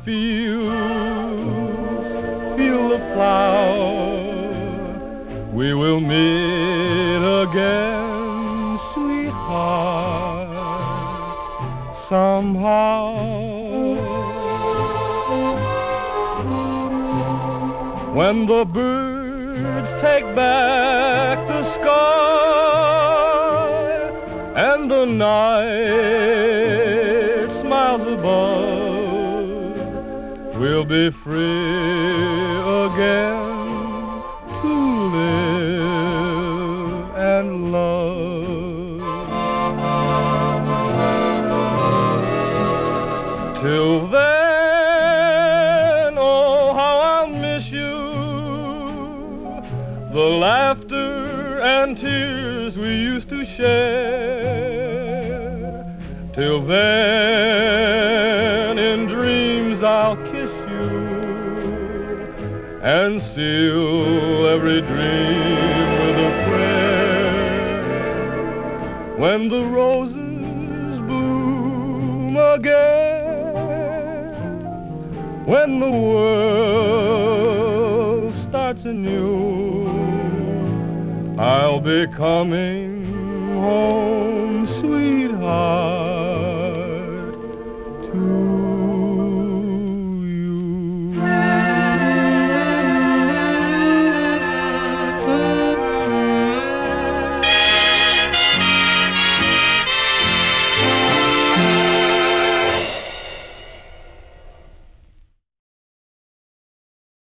fields feel the flower, we will meet again, sweetheart, somehow. When the birds take back the sky and the night smiles above, we'll be free again to live and love. Till then, oh, how I'll miss you, the laughter and tears we used to share. Till then, in dreams I'll kiss you and seal every dream with a prayer. When the roses bloom again, when the world starts anew, I'll be coming home